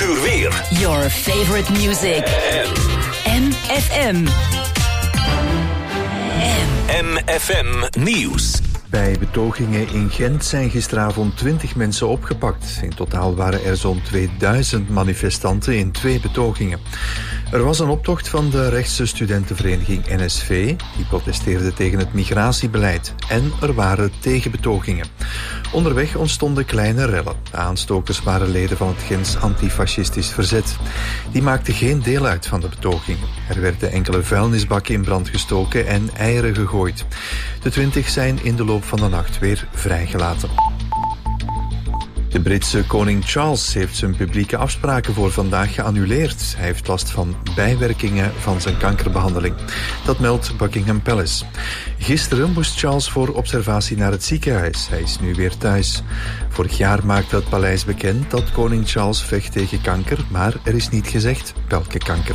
uur weer. Your favorite music. MFM. MFM Nieuws. Bij betogingen in Gent zijn gisteravond 20 mensen opgepakt. In totaal waren er zo'n 2000 manifestanten in 2 betogingen. Er was een optocht van de rechtse studentenvereniging NSV. Die protesteerde tegen het migratiebeleid. En er waren tegenbetogingen. Onderweg ontstonden kleine rellen. De aanstokers waren leden van het Gents antifascistisch verzet. Die maakten geen deel uit van de betogingen. Er werden enkele vuilnisbakken in brand gestoken en eieren gegooid. De 20 zijn in de loop van de nacht weer vrijgelaten. De Britse koning Charles heeft zijn publieke afspraken voor vandaag geannuleerd. Hij heeft last van bijwerkingen van zijn kankerbehandeling. Dat meldt Buckingham Palace. Gisteren moest Charles voor observatie naar het ziekenhuis. Hij is nu weer thuis. Vorig jaar maakte het paleis bekend dat koning Charles vecht tegen kanker, maar er is niet gezegd welke kanker.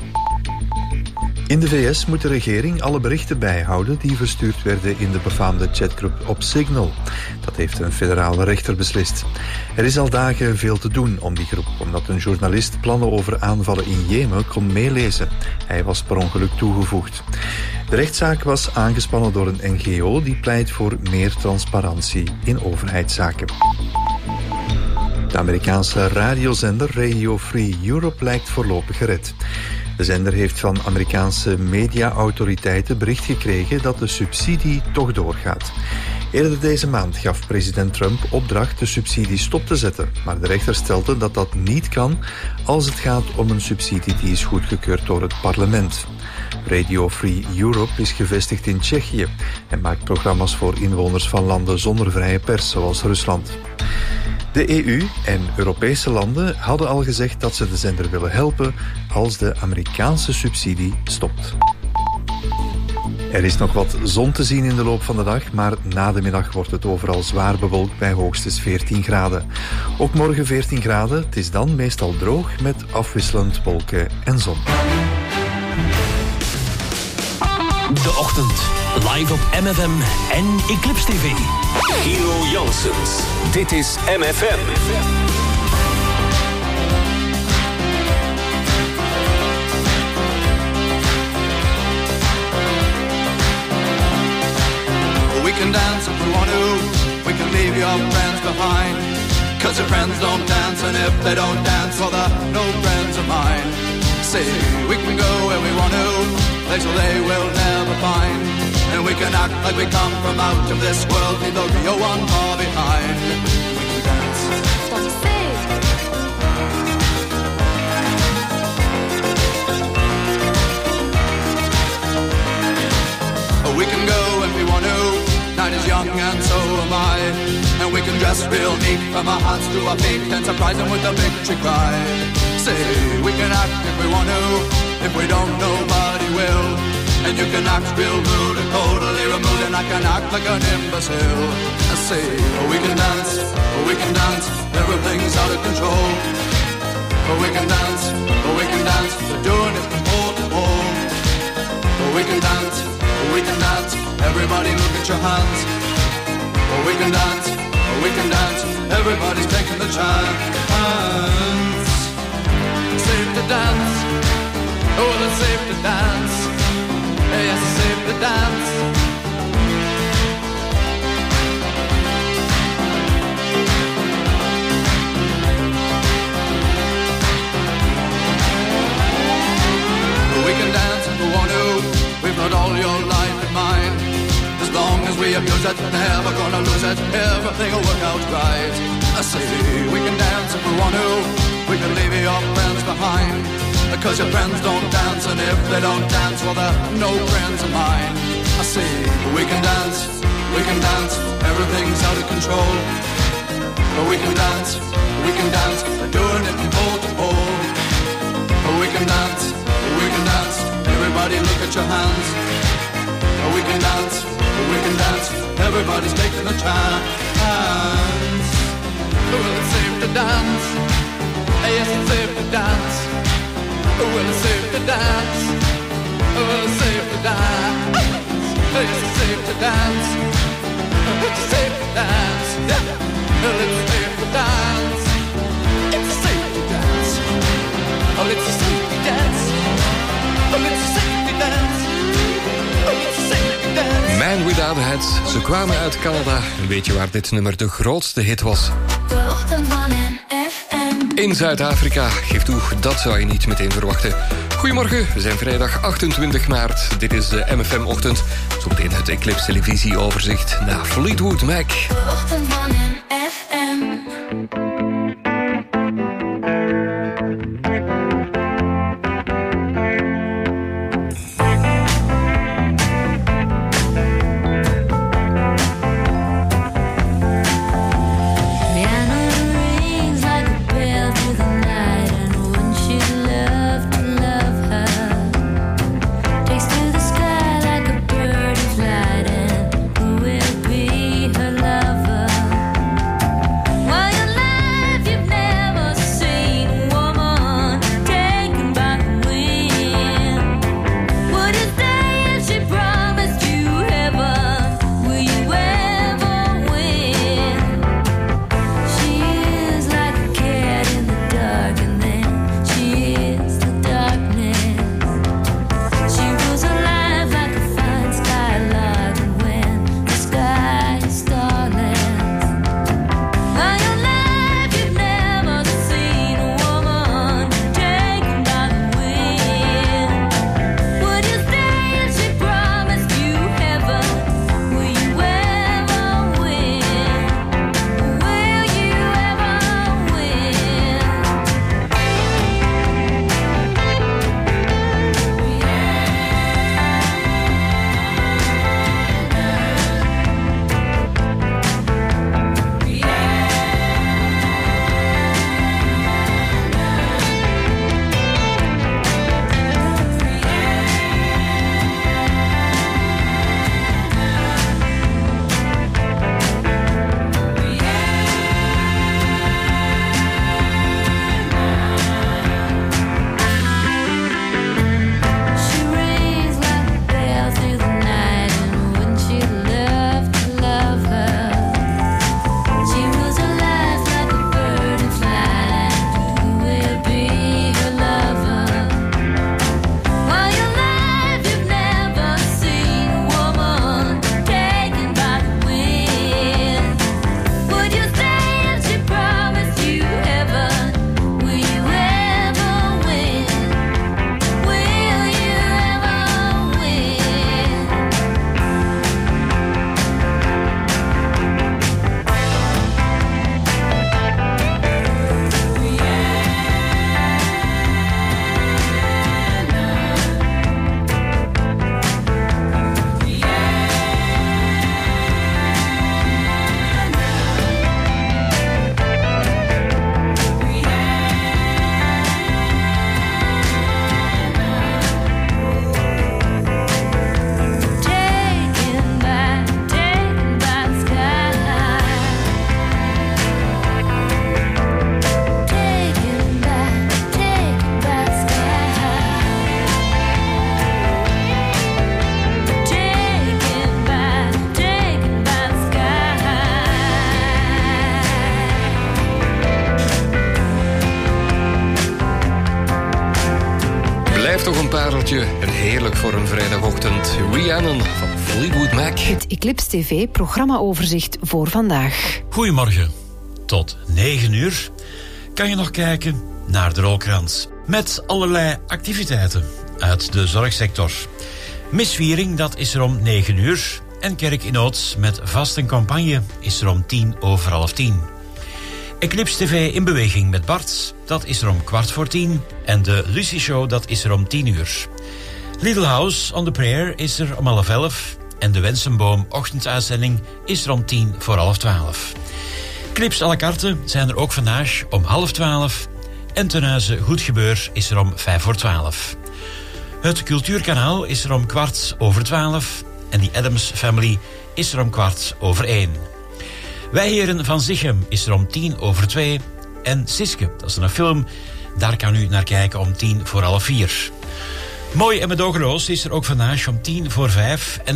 In de VS moet de regering alle berichten bijhouden die verstuurd werden in de befaamde chatgroep op Signal. Dat heeft een federale rechter beslist. Er is al dagen veel te doen om die groep, omdat een journalist plannen over aanvallen in Jemen kon meelezen. Hij was per ongeluk toegevoegd. De rechtszaak was aangespannen door een NGO die pleit voor meer transparantie in overheidszaken. De Amerikaanse radiozender Radio Free Europe lijkt voorlopig gered. De zender heeft van Amerikaanse mediaautoriteiten bericht gekregen dat de subsidie toch doorgaat. Eerder deze maand gaf president Trump opdracht de subsidie stop te zetten, maar de rechter stelde dat dat niet kan als het gaat om een subsidie die is goedgekeurd door het parlement. Radio Free Europe is gevestigd in Tsjechië en maakt programma's voor inwoners van landen zonder vrije pers, zoals Rusland. De EU en Europese landen hadden al gezegd dat ze de zender willen helpen als de Amerikaanse subsidie stopt. Er is nog wat zon te zien in de loop van de dag, maar na de middag wordt het overal zwaar bewolkt bij hoogstens 14 graden. Ook morgen 14 graden, het is dan meestal droog met afwisselend wolken en zon. De ochtend, live op MFM en Eclipse TV. Gino Janssens, dit is MFM. We can dance if we want to, we can leave your friends behind. Cause your friends don't dance, and if they don't dance, well they're no friends of mine. Say, we can go where we want to, places they will never find. And we can act like we come from out of this world, leave the real one far behind. We can dance. Dat is safe. We can go if we want to, night is young and so am I. And we can dress real neat from our hearts to our feet and surprise them with a victory cry. Say, we can act if we want to, if we don't, nobody will. And you can act real rude and totally removed, and I can act like an imbecile. I say, we can dance, everything's out of control. We can dance, we're doing it from pole to pole. We can dance, everybody look at your hands. We can dance, everybody's taking the chance. Safe to dance, oh it's safe to dance. Yes, it's safe to dance. We can dance if we want to. We've got all your life in mind. As long as we abuse it, never gonna lose it. Everything will work out right. I say we can dance if we want to. We can leave your friends behind. Because your friends don't dance, and if they don't dance, well they're no friends of mine. I say we can dance, everything's out of control. But we can dance, we're doing it from pole to pole. But we can dance, everybody look at your hands. But we can dance, everybody's taking a chance. Well, it's safe to dance, yes, it's safe to dance. Well, it's safe to dance. Well, it's safe to dance. It's safe to dance. It's safe to dance. Well, it's safe to dance. It's safe to dance. Motorhead. Ze kwamen uit Canada. En weet je waar dit nummer de grootste hit was? De Ochtend van FM. In Zuid-Afrika. Geef toe, dat zou je niet meteen verwachten. Goedemorgen, we zijn vrijdag 28 maart. Dit is de MFM Ochtend. Zometeen het Eclipse televisieoverzicht naar Fleetwood Mac. De Ochtend van FM. Toch een pareltje en heerlijk voor een vrijdagochtend. Rhiannon van Fleetwood Mac. Het Eclipse TV programmaoverzicht voor vandaag. Goedemorgen. Tot 9 uur kan je nog kijken naar de rolkrans. Met allerlei activiteiten uit de zorgsector. Misviering, dat is er om 9 uur. En Kerk in Oud met vastencampagne is er om 10:10. Eclipse TV in beweging met Bart, dat is er om 9:15. En de Lucy Show, dat is er om 10 uur. Little House on the Prayer is er om 11:30. En de Wensenboom ochtenduitzending is er om 10:40. Clips à la carte zijn er ook vandaag om 11:30. En ten huize Goed Gebeur is er om 11:55. Het Cultuurkanaal is er om 12:15. En die Addams Family is er om 1:15. Wij Heren van Zichem is er om 2:10. En Siske, dat is een film, daar kan u naar kijken om 4:10. Mooi en medogeloos is er ook vandaag om 5:10 en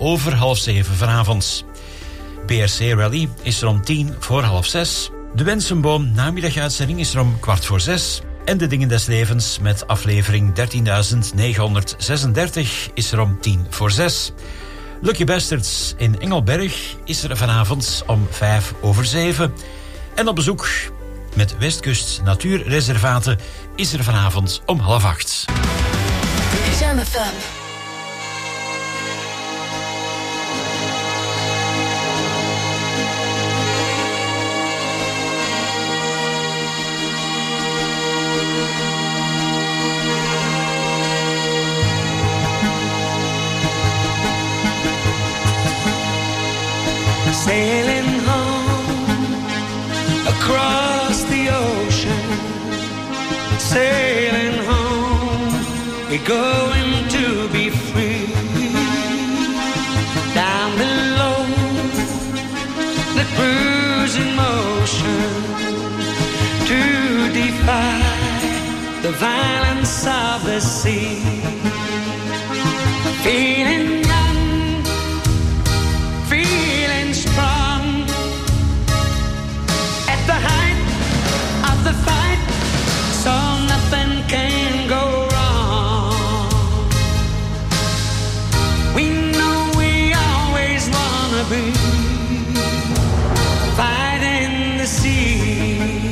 5:05 vanavond. BRC Rally is er om 5:10. De Wensenboom namiddaguitzending is er om 5:15. En de Dingen des Levens met aflevering 13.936 is er om 5:10. Lucky Bastards in Engelberg is er vanavond om 7:05. En op bezoek met Westkust Natuurreservaten is er vanavond om 7:30. Jam FM. Sailing home across the ocean, sailing home, we're going to be free. Down below, the cruising motion, to defy the violence of the sea. Feeling young, feeling strong, at the height of the fight, so nothing can go wrong. We know we always wanna be fighting the sea.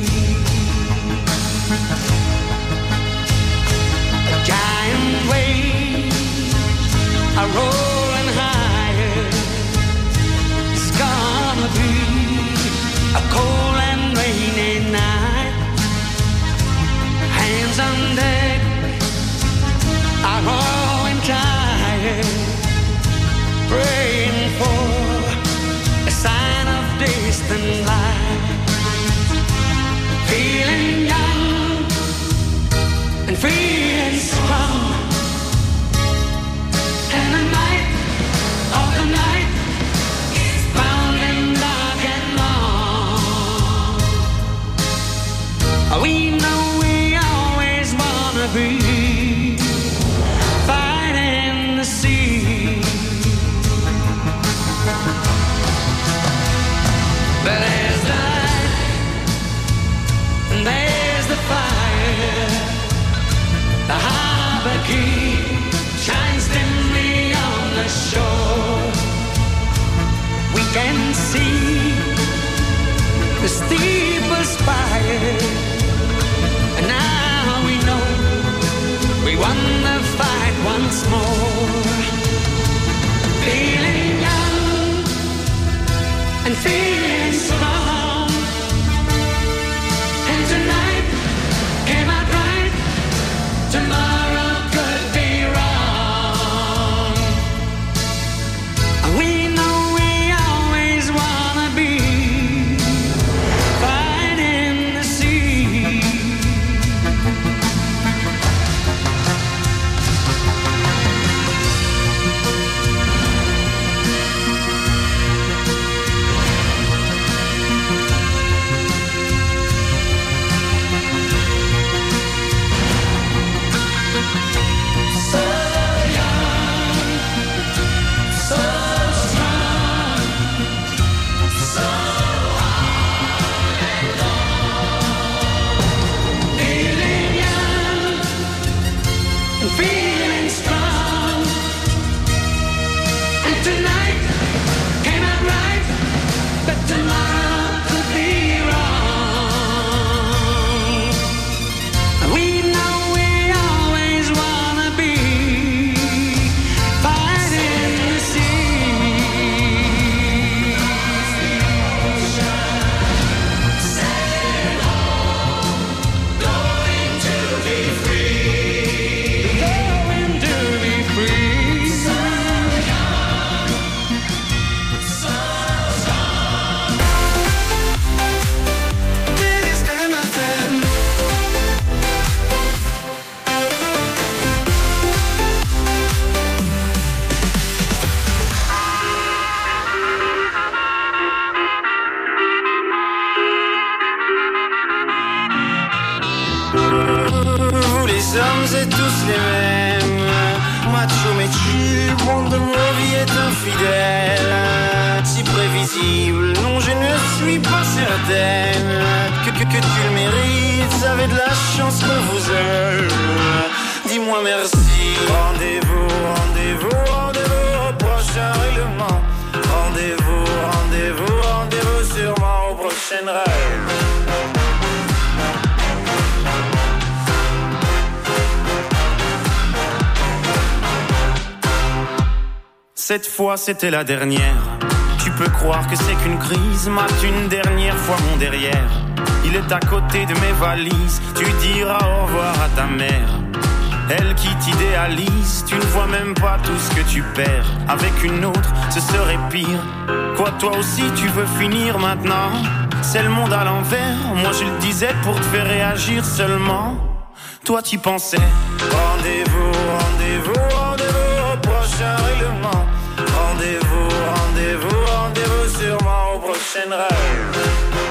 A giant wave are rolling higher. It's gonna be a cold and rainy night. Hands on deck are rolling tired, praying for a sign of distant light. Feeling young and feeling strong, and the night of the night is bound and dark and long. We know we always wanna be fighting the sea. But there's the light and there's the fire. The harbor key shines dimly on the shore. We can see the steeple spire, and now we know we won the fight once more. Feeling young and feeling strong, and tonight came out right. Tomorrow could be wrong. We know we always wanna be fighting the sea. So young, so strong, so high and long. Feeling young and feeling strong, and tonight came out right, but tomorrow could be wrong. We know we always wanna be fighting the sea. Sailing home, going to be free. Going to be free. So young, so strong. This is MFM. Vous les hommes êtes tous les mêmes, macho mais tu, monde de nos vies est infidèle, si prévisible, non je ne suis pas certaine que tu le mérites, vous avez de la chance qu'on vous aime, dis-moi merci. Rendez-vous, rendez-vous, rendez-vous au prochain règlement. prochain rêve. Cette fois c'était la dernière. Tu peux croire que c'est qu'une crise, mate une dernière fois mon derrière. Il est à côté de mes valises, tu diras au revoir à ta mère. Elle qui t'idéalise, tu ne vois même pas tout ce que tu perds. Avec une autre, ce serait pire. Quoi, toi aussi tu veux finir maintenant? C'est le monde à l'envers, moi je le disais pour te faire réagir seulement. Toi t'y pensais. Rendez-vous, rendez-vous, rendez-vous au prochain règlement. Rendez-vous, rendez-vous, rendez-vous sûrement au prochain rêve.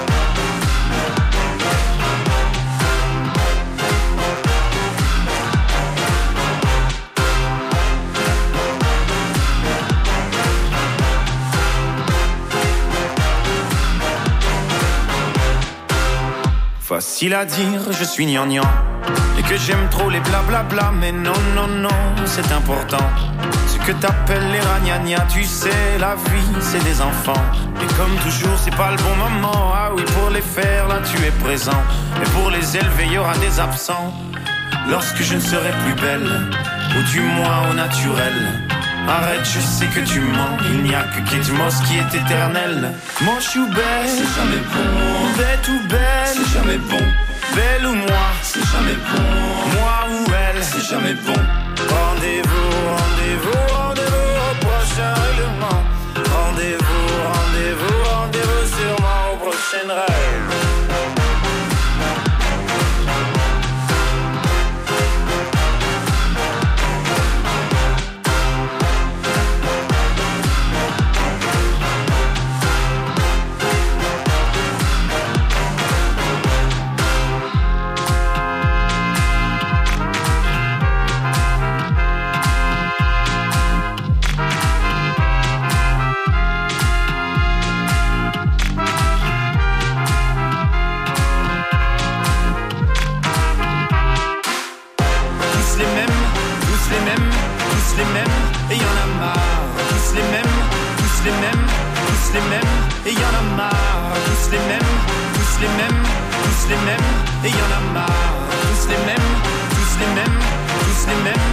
Facile à dire, je suis gnangnan, et que j'aime trop les blablabla, mais non, non, non, c'est important. Ce que t'appelles les ragnagnas, tu sais, la vie, c'est des enfants. Et comme toujours, c'est pas le bon moment. Ah oui, pour les faire, là, tu es présent. Et pour les élever, il y aura des absents. Lorsque je ne serai plus belle, ou du moins au naturel. Arrête, je sais que tu mens. Il n'y a que Kate Moss qui est éternel. Moche ou belle, c'est jamais bon. Bête ou belle, c'est jamais bon. Belle ou moi, c'est jamais bon. Moi ou elle, c'est jamais bon. Rendez-vous, rendez-vous, rendez-vous au prochain règlement. Rendez-vous, rendez-vous, rendez-vous sûrement au prochain rêve. Les mêmes, et y en a marre. Tous les mêmes, tous les mêmes, tous les mêmes, et y en a marre. Tous les mêmes, tous les mêmes, tous les mêmes, et y en a marre. Tous les mêmes, tous les mêmes, tous les mêmes.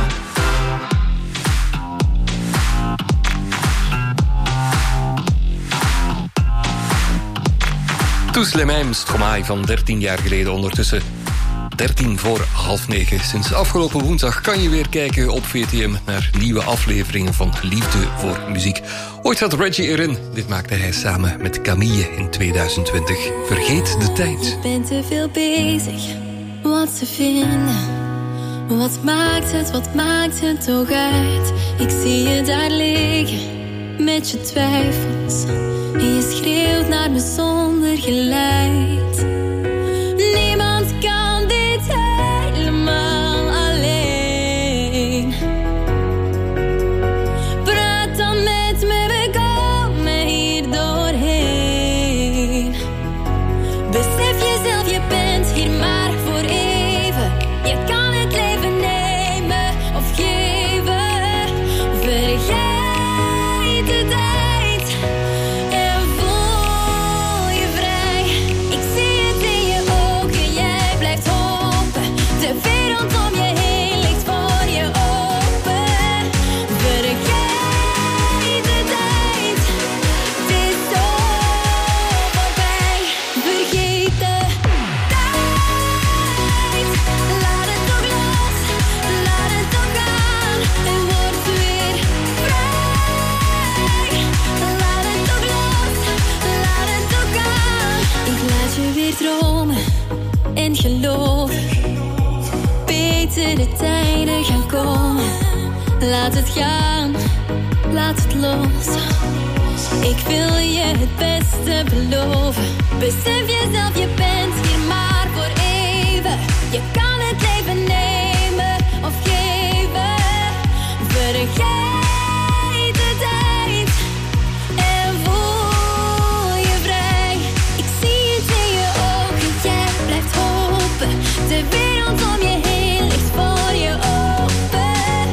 Tous les mêmes, Stromae van 13 jaar geleden ondertussen. 9:13. Sinds afgelopen woensdag kan je weer kijken op VTM naar nieuwe afleveringen van Liefde voor Muziek. Ooit zat Reggie erin. Dit maakte hij samen met Camille in 2020. Vergeet de tijd. Ik ben te veel bezig, wat te vinden. Wat maakt het toch uit? Ik zie je daar liggen, met je twijfels. En je schreeuwt naar me zonder geluid. Niemand kan dit helemaal alleen. Praat dan met me, we komen hier doorheen. Besef jezelf, je bent hier maar voor even. Je kan het leven nemen of geven. Vergeet de tijd en voel je vrij. Ik zie het in je ogen, jij blijft hopen. De wereld om je heen ligt voor je open. Vergeet de tijd, het is zo voorbij. Vergeet de tijd, laat het toch los, laat het toch gaan en word weer vrij. Laat het toch los, laat het toch gaan. Ik laat je weer dromen en geloven. Betere tijden gaan komen. Laat het gaan, laat het los. Ik wil je het beste beloven. Besef jezelf, je bent hier maar voor even. Je kan het leven nemen of geven. Vergeet de tijd en voel je vrij. Ik zie het in je ogen, jij blijft hopen. De wereld om je heen ligt voor je open.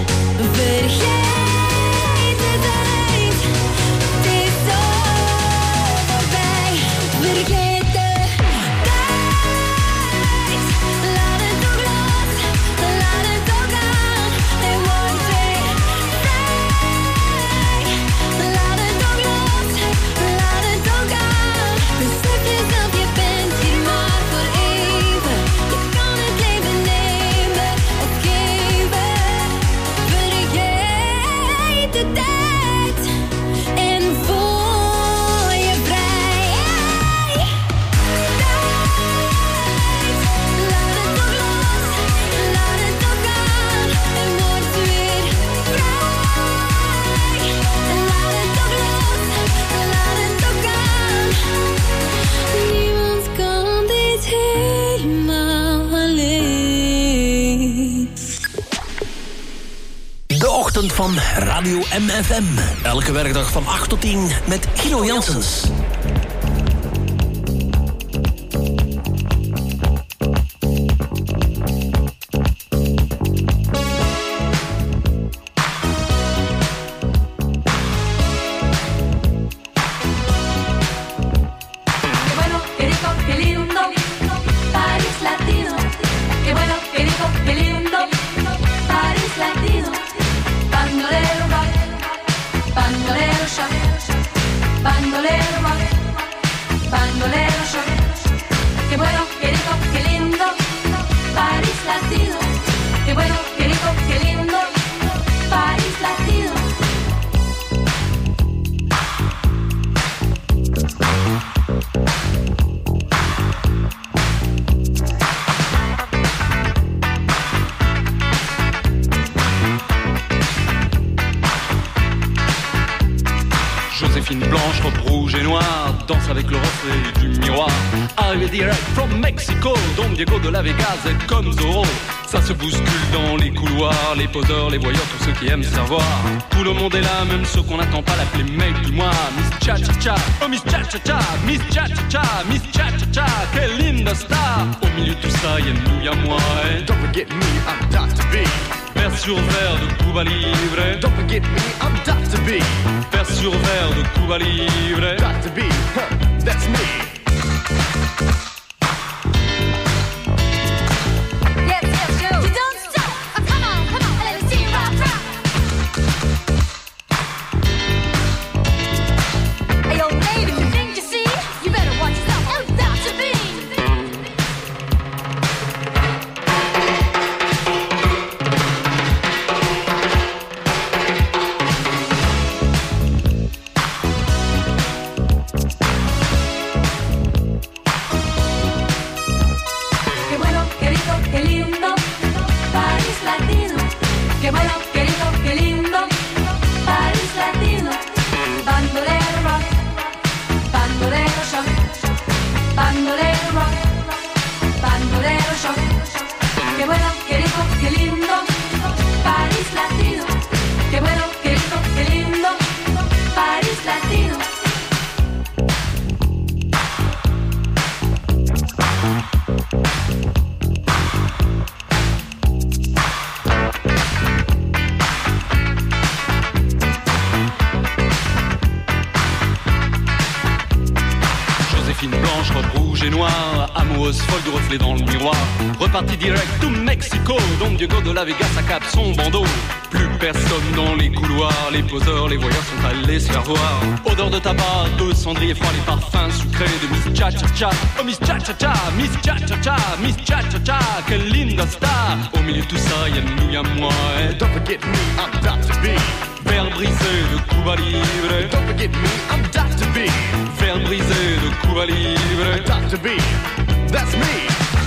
Vergeet de tijd, het is zo voorbij. Vergeet de van Radio MFM. Elke werkdag van 8 tot 10 met Gino Janssens. Diego de la Vegas est comme Zorro. Ça se bouscule dans les couloirs, les poseurs, les voyeurs, tous ceux qui aiment savoir. Tout le monde est là, même ceux qu'on n'attend pas, l'appeler mec du mois. Miss Cha-Cha-Cha, oh Miss Cha-Cha-Cha, Miss Cha-Cha-Cha, Miss Cha-Cha-Cha, quelle linda star. Au milieu de tout ça, y'a nous, y'a moi. Don't forget me, I'm Dr. B. Verre sur verre de Cuba Libre. Don't forget me, I'm Dr. B. Verre sur verre de Cuba Libre. Dr. B, that's me. Dans le miroir, reparti direct to Mexico. Don Diego de la Vegas accable son bandeau. Plus personne dans les couloirs, les poseurs, les voyeurs sont allés se faire voir. Odeur de tabac, de cendrier froid, les parfums sucrés de Miss Cha-Cha-Cha. Oh Miss Cha-Cha-Cha, Miss Cha-Cha-Cha, Miss Cha-Cha-Cha, quelle linda star. Au milieu de tout ça, y'a nous, y'a moi. Don't forget me, I'm Dr. B. Verre brisé de Cuba Libre. Don't forget me, I'm Dr. B. Verre brisé de Cuba Libre. Dr. B, that's me.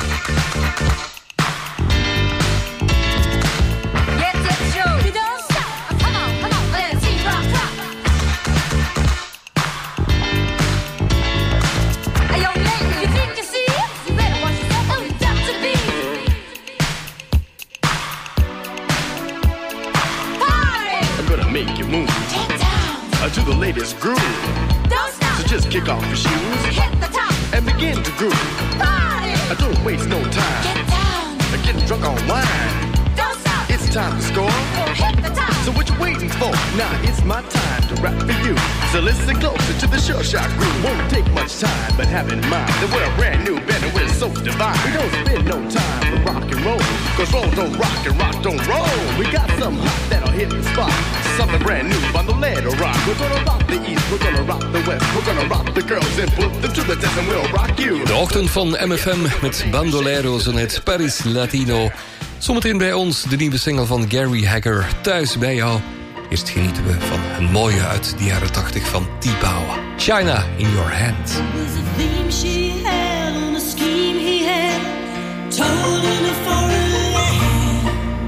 To the latest groove. Don't stop. So just kick off your shoes. Hit the top. And begin to groove. Party. Don't waste no time. Get down. Get drunk on wine. Don't stop. It's time to score. Hit the top. So what you waiting for? Now it's my time to rap for you. So listen closer to the Sure Shot groove. Won't take much time, but have in mind that we're a brand new band and we're so divine. We don't spend no time with rock and roll. Cause roll don't rock and rock don't roll. We got some hot that'll hit the spot. Something brand new on the lead rock. We're gonna rock the east, we're gonna rock the west. We're gonna rock the girls and put them to the test and we'll rock you. De ochtend van MFM met Bandoleros en het Paris Latino. Zometeen bij ons de nieuwe single van Gary Hacker, Thuis bij jou. Eerst genieten we van een mooie uit de jaren 80 van T-Bow. China in your hand. Was a theme she had on a scheme he had, told in a foreign land,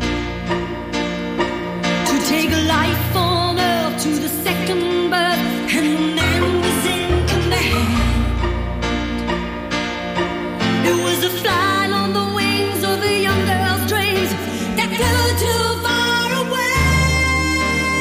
to take a life on earth to the second birth, and the man was in command. It was a flying on the wings of a young girl's dreams that flew too far away.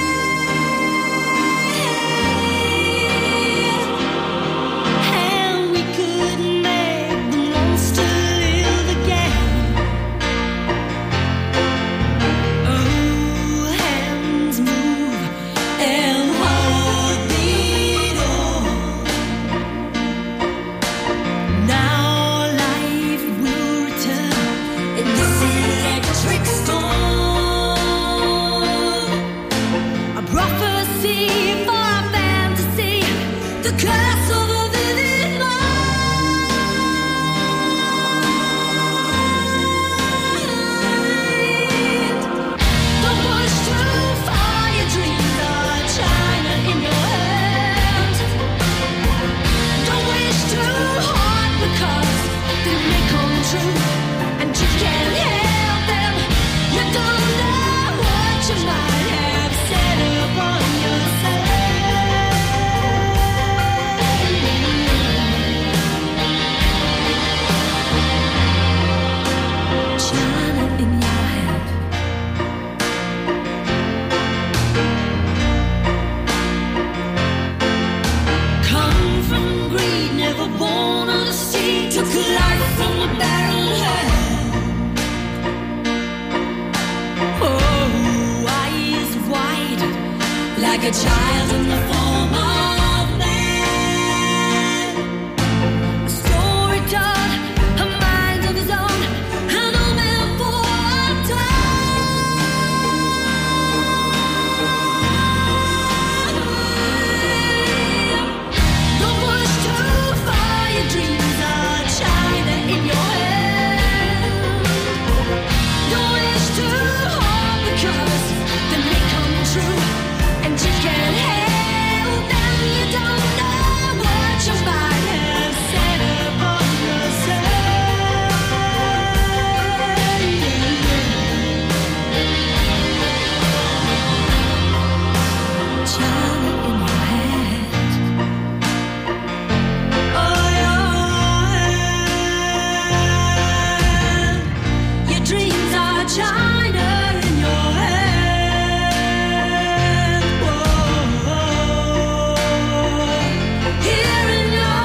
child in the form of man. A story told, a mind of his own, an old man for a time. Don't push too far, your dreams are China in your hand. Don't wish too hard because they may come true, and you can't help them. You don't know what you might have said about yourself. China in your hand. Oh, your hand. Your dreams are China in your hand. Whoa. Here in your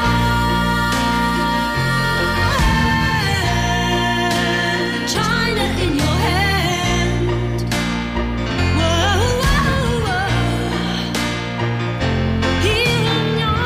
hand. China in your hand. Whoa. Here in your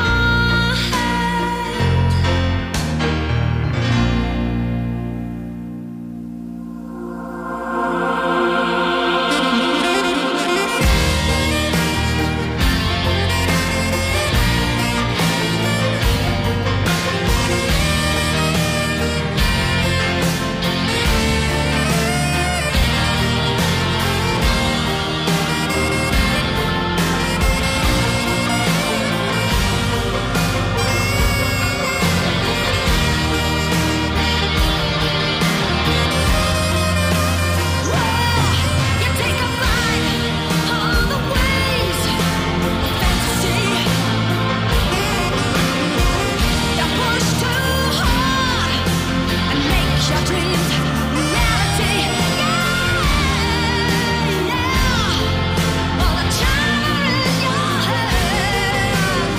You take a bite of the waves of fantasy. You push too hard and make your dreams reality. Yeah. All the China in your hand.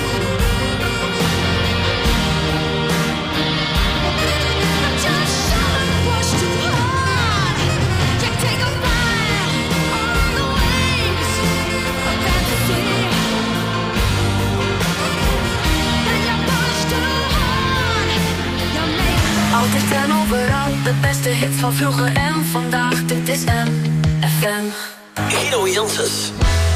Just shouldn't push too hard. You take a bite on the waves of fantasy. Then you push too hard. You make Altijd en overal, de beste hits van vroeger en vandaag. Dit is MFM. Guido Janssens.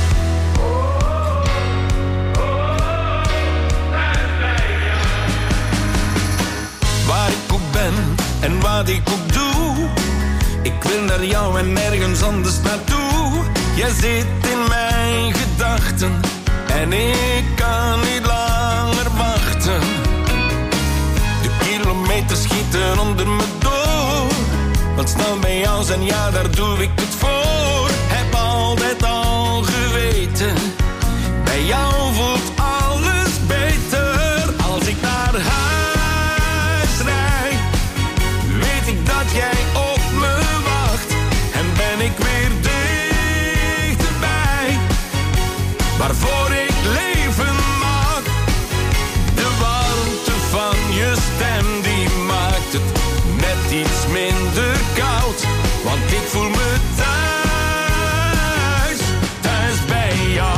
Waar ik ook ben en wat ik ook doe, ik wil naar jou en nergens anders naartoe. Jij zit in mijn gedachten en ik kan niet langer wachten. De kilometers schieten onder me door, want snel bij jou zijn, ja daar doe ik het voor. Heb altijd al geweten, bij jou voelt alles beter. Als ik naar huis rijd, weet ik dat jij op me wacht. En ben ik weer dichterbij, waarvoor ik leven mag. De warmte van je stem, die maakt het net iets minder koud. Want ik voel me thuis, thuis bij jou.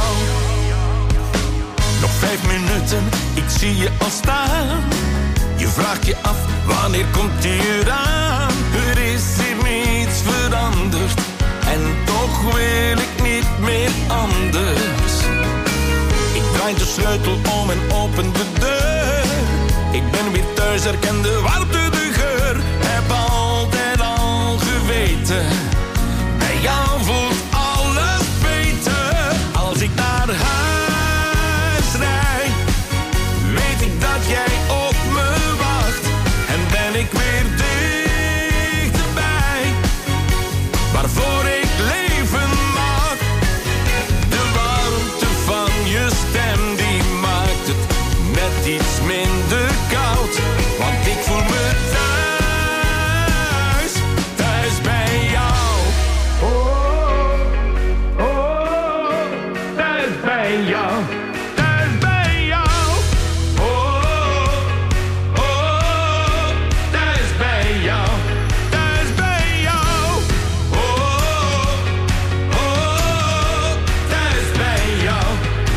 Nog 5 minuten, ik zie je al staan. Je vraagt je af, wanneer komt die eraan? Er is hier niets veranderd en toch wil ik niet meer anders. Ik draai de sleutel om en open de deur. Ik ben weer thuis, herken de warmte, de geur. Heb altijd al geweten, bij jou voelt alles beter. Als ik naar huis rijd, weet ik dat jij op me wacht. En ben ik weer dichterbij, waarvoor ik leven mag. De warmte van je stem, die maakt het net iets minder koud. Want ik voel me thuis, thuis bij jou. Oh, oh, oh, thuis bij jou. Thuis bij jou. Oh, oh, oh, thuis bij jou. Thuis bij jou. Oh, oh, oh, thuis bij jou.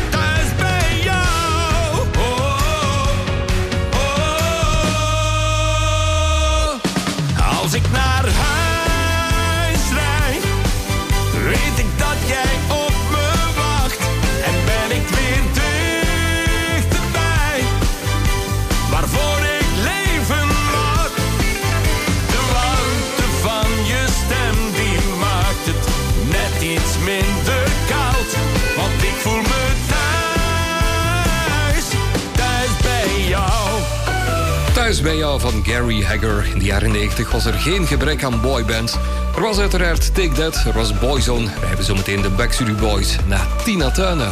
Thuis bij jou van Gary Hagger. In de jaren 90 was er geen gebrek aan boybands. Er was uiteraard Take That, er was Boyzone. We hebben zometeen de Backstreet Boys na Tina Turner.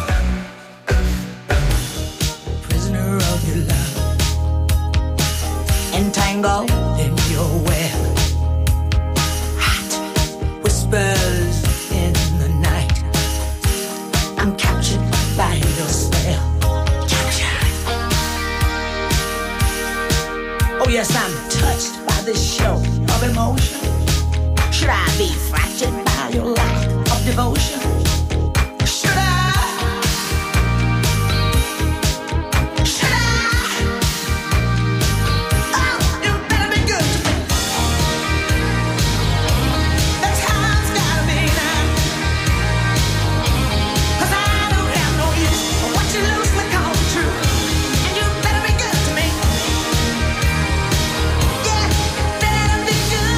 Prisoner of your love, entangled in your web. Hot whispers in the night. I'm captured by your spell. Oh yes, I'm touched by this show of emotion. Should I be fractured by your lack of devotion? Should I? Should I? Oh, you better be good to me. That's how it's gotta be now. 'Cause I don't have no use for what you loosely call the truth. And you better be good to me. Yeah, better be good.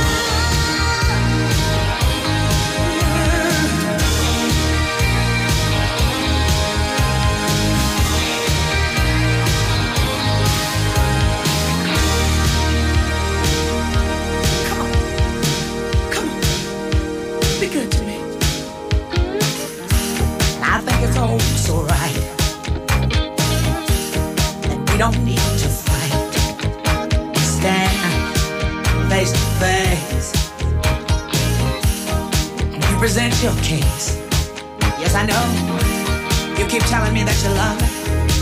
Be good to me. I think it's all so right. And we don't need to fight. Stand face to face. And you present your case. Yes, I know. You keep telling me that you love me.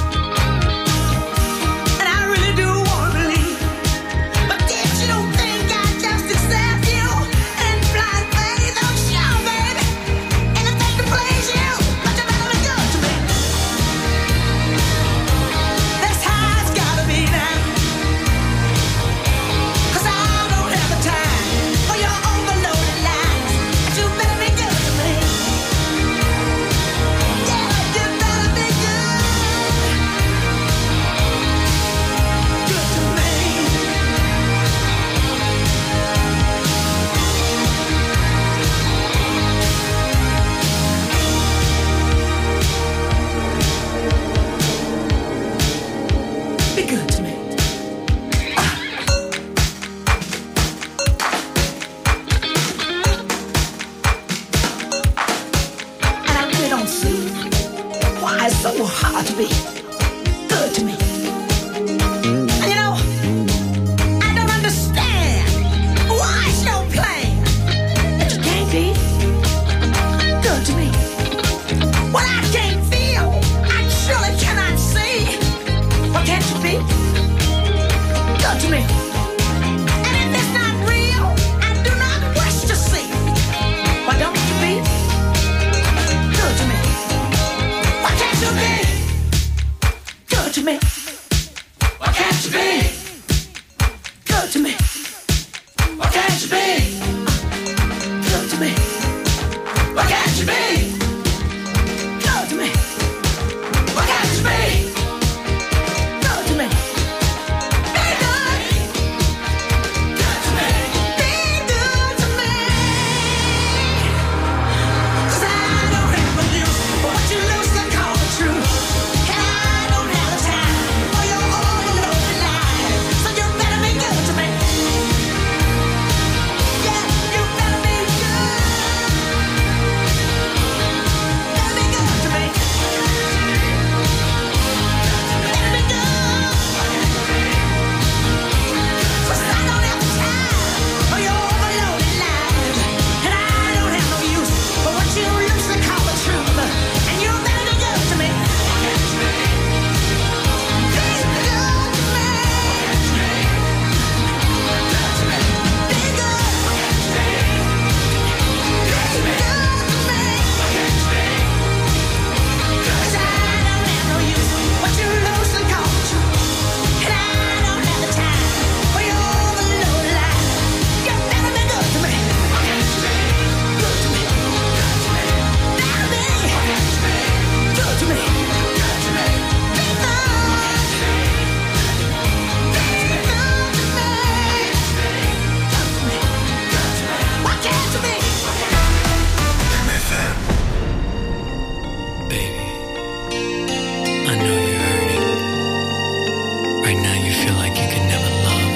And I really do want to believe. But did you think I'd just accept you and blind faith? Oh, sure, baby. Anything to please you. But you better be good to me. That's how it's gotta be now. 'Cause I don't have the time for your overloaded lies. But you better be good to me. Yeah, you better be good. Good to me. Be good to me. And I really don't see why it's so hard to be good to me. And you know, I don't understand why it's no plan that you can't be good to me. What I can't feel, I surely cannot see. Why can't you be good to me? And if it's not real, I do not wish to see. Why don't you be good to me? Why can't you be good to me? Why can't you be good to me? Why can't you be good to me? Why can't you be good to me? Why can't you be good to me? Be good. Good to me. Be good to me. 'Cause I don't have no use for what you loosely call the truth. And I don't have the time for your overloaded lies. So you better be good to me. Yeah, you better be good. Better be good to me. Better be good. 'Cause I don't have the time for your overloaded lies. And I don't have no use for what you loosely call the truth. And you better be good to me. Be good to me. Be good. Be good to me. 'Cause I don't have no use for what you loosely call the truth. And I don't have the time for your overloaded lies. You better be good to me. Good to me. Better be good to me. Be good. Be good to me. Why can't you be? Baby, I know you're hurting. Right now you feel like you can never love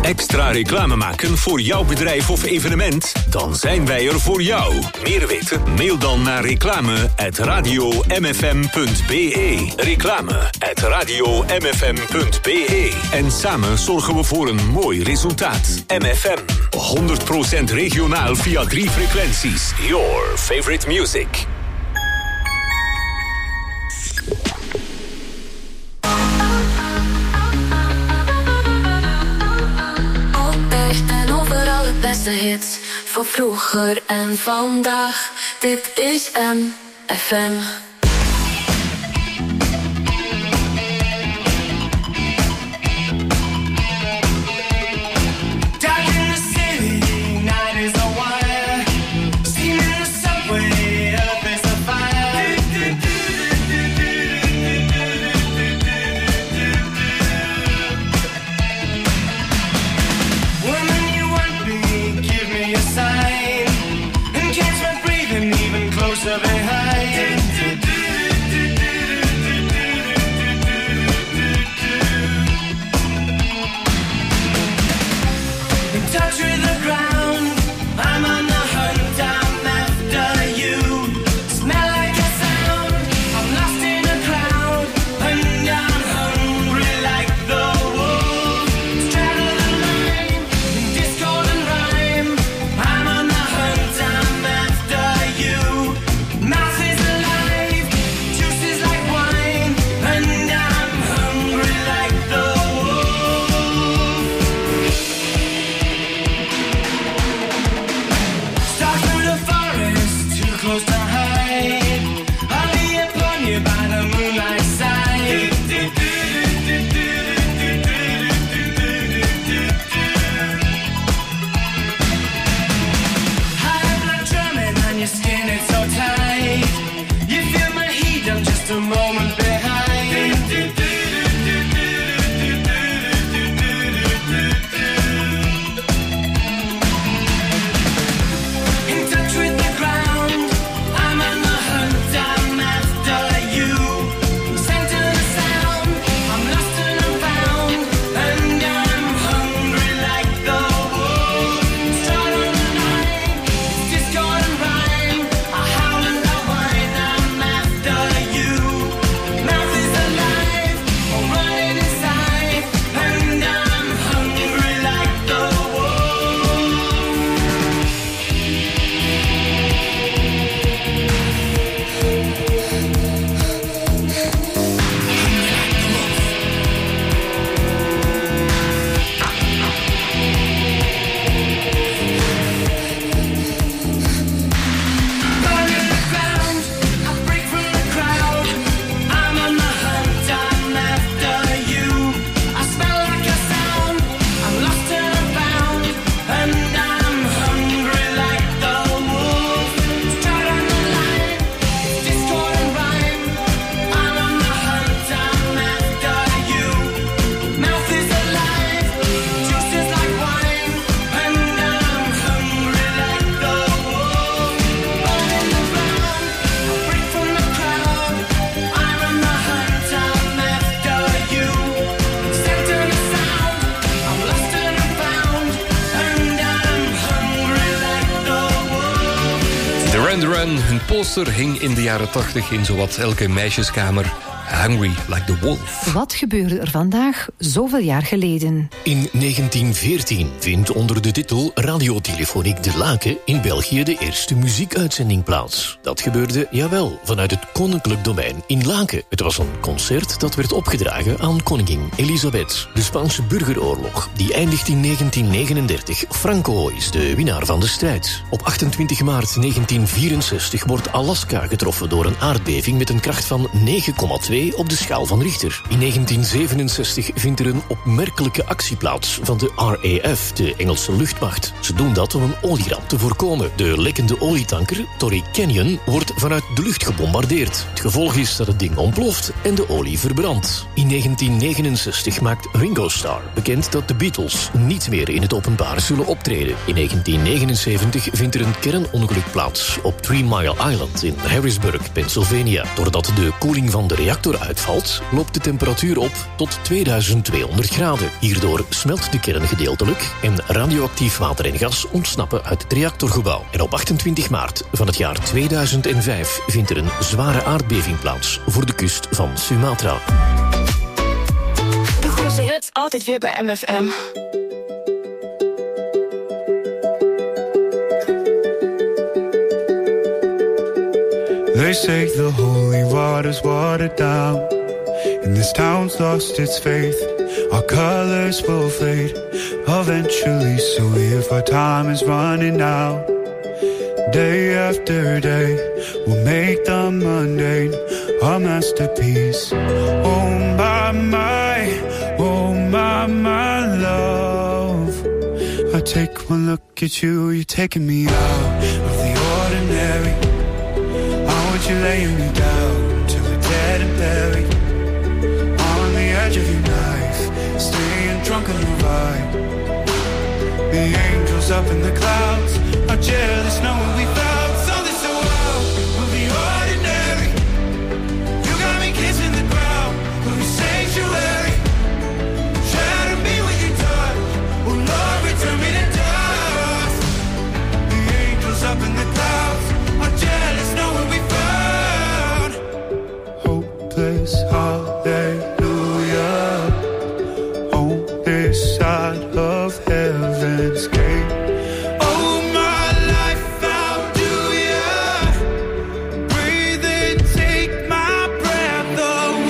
Extra reclame maken voor jouw bedrijf of evenement? Dan zijn wij er voor jou. Meer weten? Mail dan naar reclame@radiomfm.be. Reclame@radiomfm.be. En samen zorgen we voor een mooi resultaat. MFM. 100% regionaal via 3 frequenties. Your favorite music. Beste hits van vroeger en vandaag. Dit is MFM. Hun poster hing in de jaren 80 in zowat elke meisjeskamer. Hungry like the wolf. Wat gebeurde er vandaag zoveel jaar geleden? In 1914 vindt onder de titel Radiotelefonik de Laken in België de eerste muziekuitzending plaats. Dat gebeurde, jawel, vanuit het koninklijk domein in Laken. Het was een concert dat werd opgedragen aan koningin Elisabeth. De Spaanse burgeroorlog, die eindigt in 1939. Franco is de winnaar van de strijd. Op 28 maart 1964 wordt Alaska getroffen door een aardbeving met een kracht van 9,2 op de schaal van Richter. In 1967 vindt er een opmerkelijke actie plaats van de RAF, de Engelse luchtmacht. Ze doen dat om een olieramp te voorkomen. De lekkende olietanker, Torrey Canyon, wordt vanuit de lucht gebombardeerd. Het gevolg is dat het ding ontploft en de olie verbrandt. In 1969 maakt Ringo Starr bekend dat de Beatles niet meer in het openbaar zullen optreden. In 1979 vindt er een kernongeluk plaats op 3 Mile Island in Harrisburg, Pennsylvania. Doordat de koeling van de reactor reactor uitvalt, loopt de temperatuur op tot 2200 graden. Hierdoor smelt de kern gedeeltelijk en radioactief water en gas ontsnappen uit het reactorgebouw. En op 28 maart van het jaar 2005 vindt er een zware aardbeving plaats voor de kust van Sumatra. De grootste hits altijd weer bij MFM. They say the holy water's watered down, and this town's lost its faith. Our colors will fade eventually, so if our time is running out, day after day, we'll make the mundane a masterpiece. Oh my love, I take one look at you, you're taking me out of the ordinary. You laying me down till we're dead and buried on the edge of your knife, staying drunk on your vibe. The angels up in the clouds are jealous knowing we found something so wild. We'll be ordinary. You got me kissing the ground. We'll be sanctuary. Shadow me when you touch. Oh Lord, return me to dust. The angels up in the clouds are jealous knowing we found. Hallelujah, on this side of heaven's gate. Oh, my life found you, yeah. Breathe in, take my breath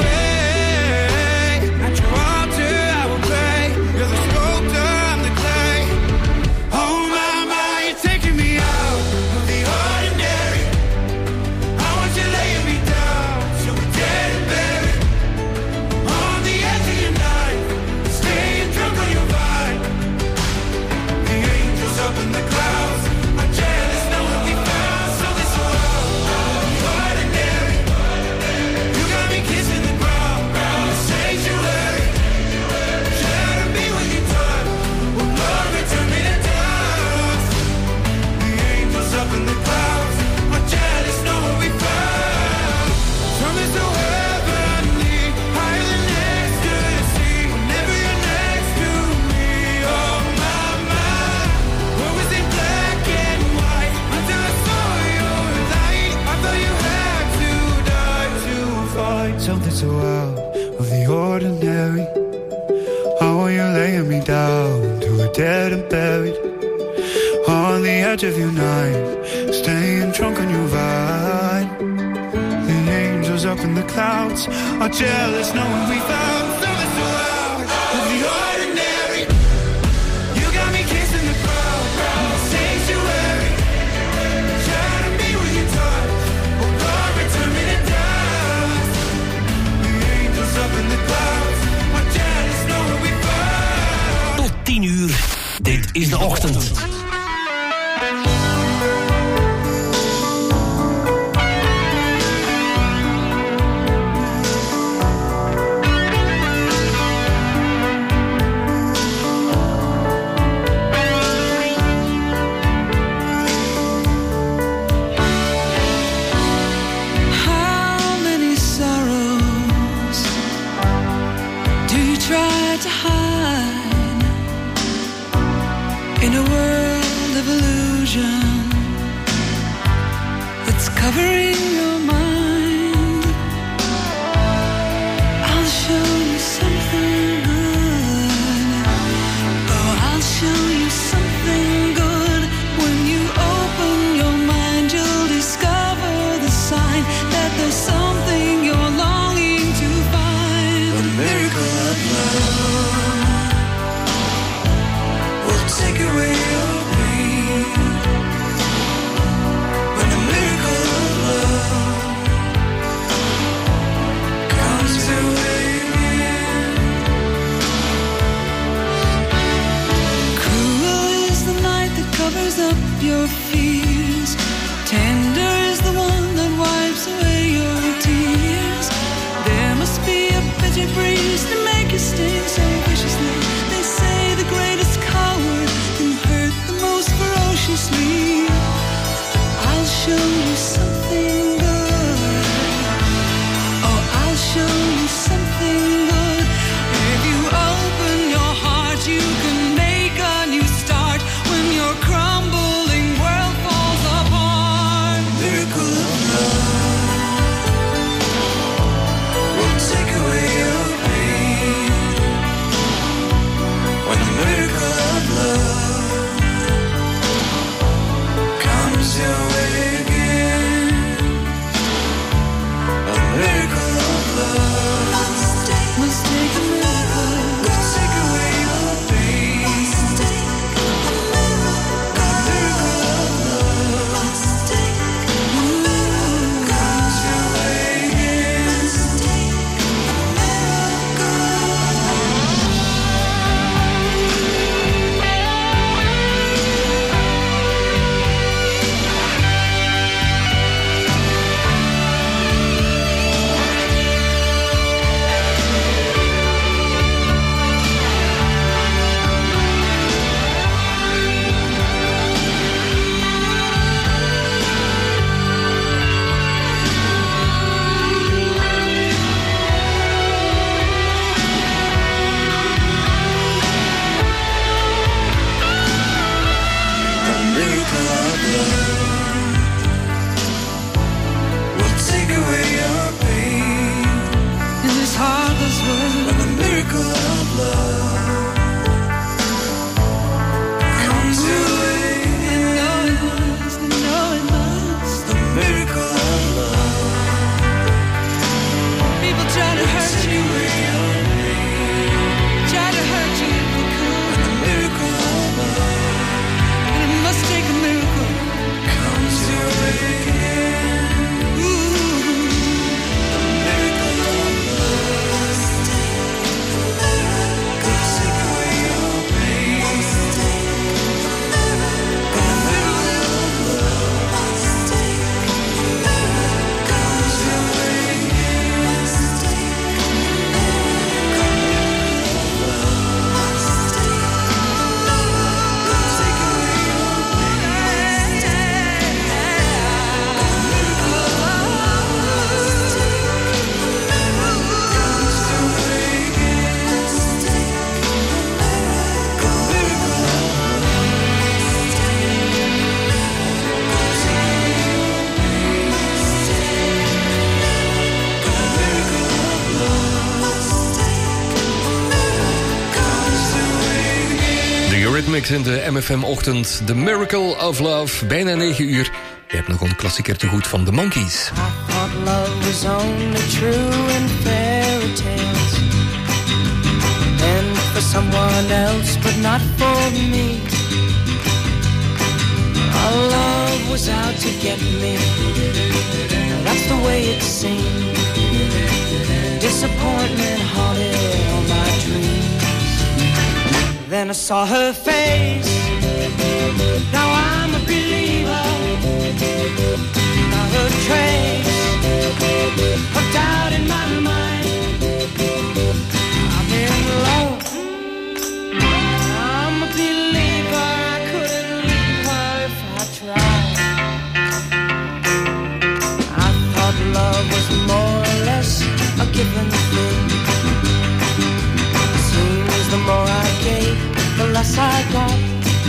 away. At your altar I will pray. You're the sculptor, I'm the clay. Oh my, you're taking me out of the ordinary. I want you laying me down till we're dead and buried. On the edge of your knife, staying drunk on your vine. The angels up in the clouds are jealous knowing we found something so ordinary. You got me kissing the ground, the sanctuary. Shadow me when you touch. Oh Lord, return me to dust. The angels up in the clouds are jealous knowing we found something so heavenly, higher than ecstasy. Whenever you're next to me, oh my, what was it black and white until I saw your light? I thought you had to die to fight something so out of the ordinary. How are you laying me down to a dead and buried on the edge of your knife, staying drunk on your vine. The angels up in the clouds are jealous knowing we found something so out of the ordinary. You got me kissing the ground, the sanctuary. Shadow me when you touch. Oh Lord, return me to dust. The angels up in the clouds are jealous knowing we found. Tot 10 uur. Dit is de ochtend. How many sorrows do you try to hide in a world of illusion that's covering your mind? I'll show you something good. Oh, I'll show you something good. When you open your mind, you'll discover the sign that there's something you're longing to find. A miracle of love will take away your pain. When the miracle of love comes your way in. Cruel is the night that covers up your fears. Tender is the one that wipes away your tears. There must be a bitter breeze to make you sting so viciously. They say the greatest coward can hurt the most ferociously. I'll show you something good. Oh, I'll show Eurythmics in de MFM-ochtend. The Miracle of Love, bijna 9 uur. Je hebt nog een klassieker te goed van The Monkees. I thought love was only true in fairy tales, and for someone else, but not for me. Our love was out to get me. That's the way it seemed. Disappointment haunted all my dreams. Then I saw her face. Now I'm a believer. Not a trace of doubt in my mind. I'm in love. I'm a believer. I couldn't leave her if I tried. I thought love was more or less a given thing. Seems the more I gave, the less I got.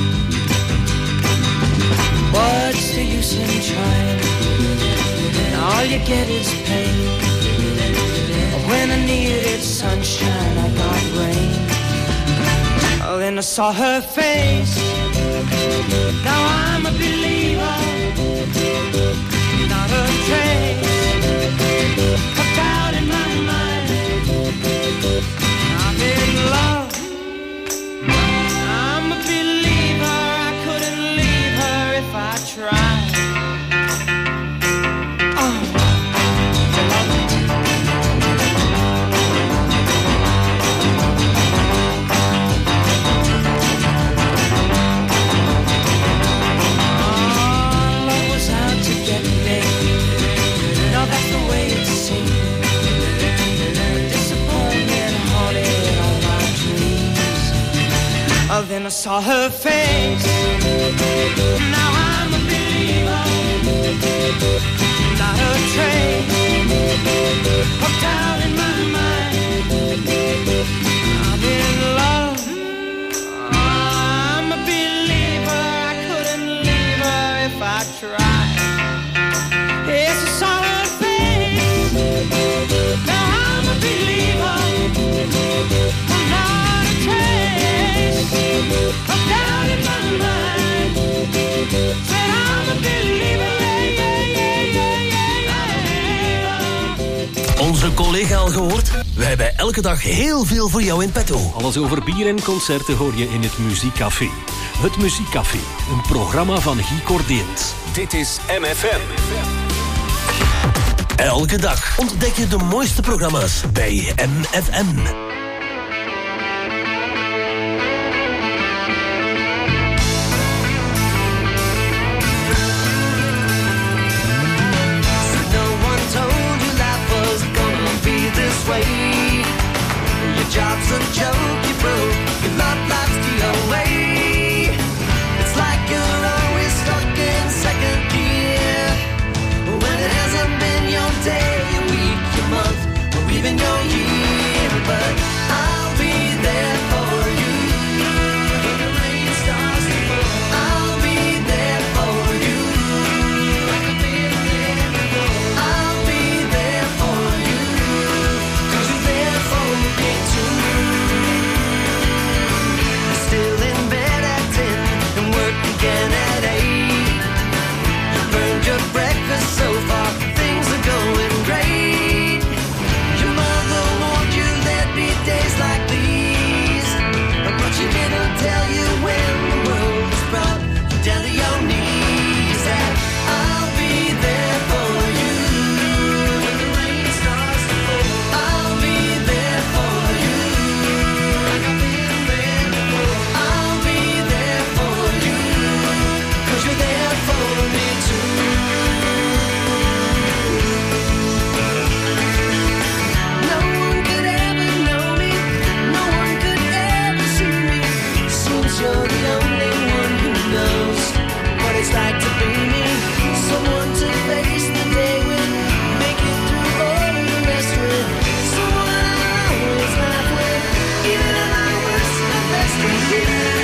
What's the use in trying? All you get is pain. When I needed sunshine, I got rain. Oh, then I saw her face. Now I'm a believer. Not a trace of doubt in my mind. I'm in love. I'm a believer. I couldn't leave her if I tried. Then I saw her face. Now I'm a believer. Not a trace of doubt in my mind. I'm in love. I'm a believer. I couldn't leave her if I tried. Yes, I saw her face. Now I'm a believer. Not a trace of doubt in my mind. Said I'm a believer, Onze collega al gehoord? We hebben elke dag heel veel voor jou in petto. Alles over bier en concerten hoor je in het Muziekcafé. Het Muziekcafé, een programma van Guy Cordeens. Dit is MFM. Elke dag ontdek je de mooiste programma's bij MFM. Your job's a joke, you broke, your love life's the away. It's like you're always stuck in second gear, when it hasn't been your day, your week, your month, or even your year. But I'll be there for you when the rain starts to fall. I'll be there for you like I've been there before. I'll be there for you 'cause you're there for me too. Still in bed at 10 and work again at